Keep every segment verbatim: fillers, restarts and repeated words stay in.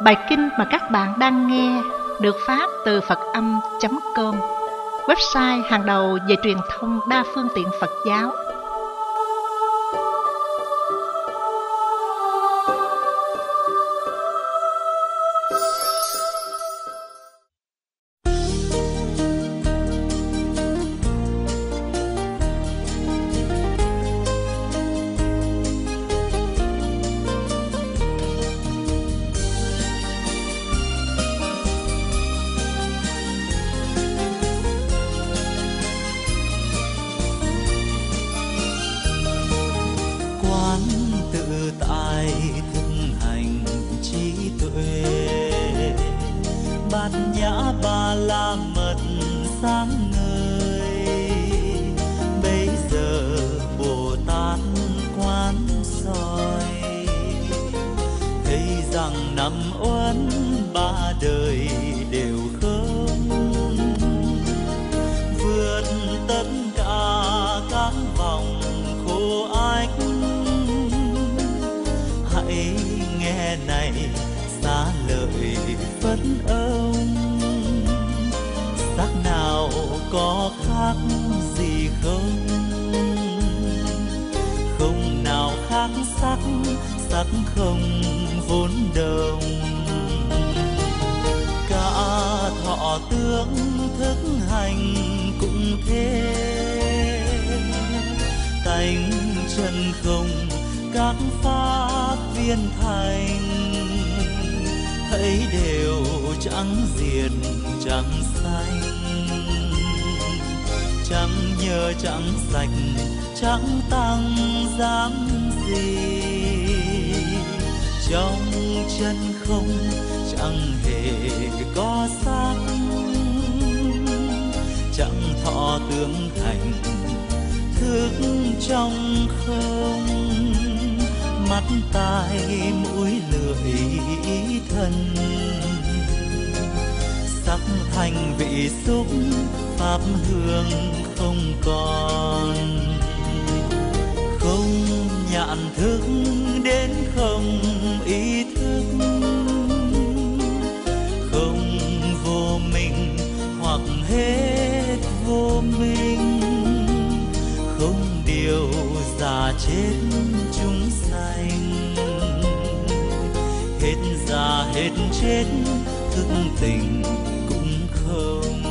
Bài kinh mà các bạn đang nghe được phát từ Phật âm chấm com, website hàng đầu về truyền thông đa phương tiện Phật giáo. Bát nhã ba la mật sáng ngời, bây giờ Bồ Tát quán soi, thấy rằng năm uẩn ba đời đều không, vượt tất cả các vòng khổ ách. Hãy nghe này xá lợi Phật ông, sắc nào có khác gì không? Không nào khác sắc, sắc không vốn đồng. Cả thọ tướng thức hành cũng thế, tánh chân không các pháp viên thành, thấy đều chẳng diệt chẳng sanh, chẳng nhờ chẳng sạch chẳng tăng dám gì. Trong chân không chẳng hề có sắc, chẳng thọ tướng thành thức trong không. Mắt tai mũi lưỡi ý thân, sắc thành vị xúc pháp hương không còn. Không nhãn thức đến không ý thức, không vô minh hoặc hết vô minh, không điều già chết chúng sanh, hết già hết chết thức tình cũng không.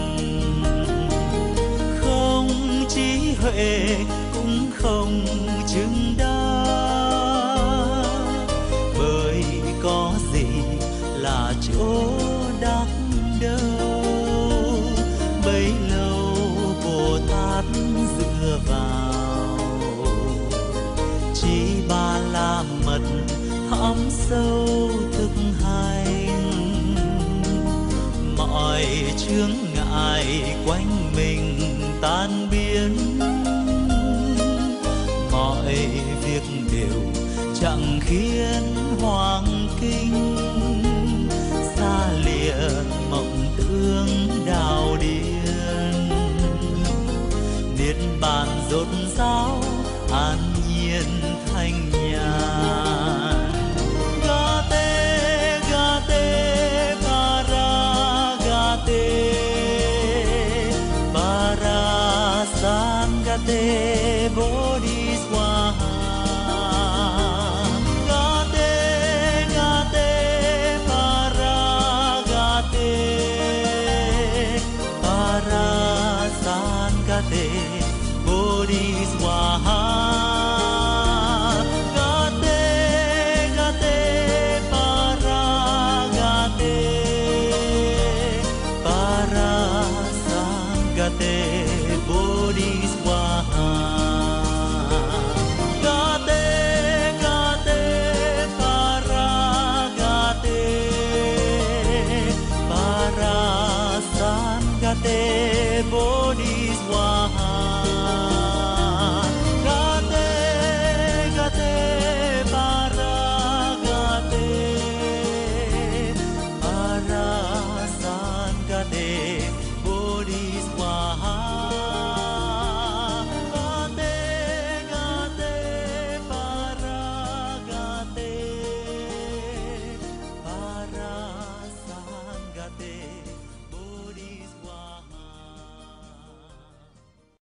Không trí huệ cũng không chứng đắc, bởi có gì là chỗ đắc đâu. Bấy lâu Bồ Tát dựa vào, chỉ ba la mật thấm sâu thực hành. Mọi chướng ngại quanh mình tan biến, mọi việc đều chẳng khiến hoang kinh. Xa lìa mộng tưởng đào điên, niết bàn rốt ráo an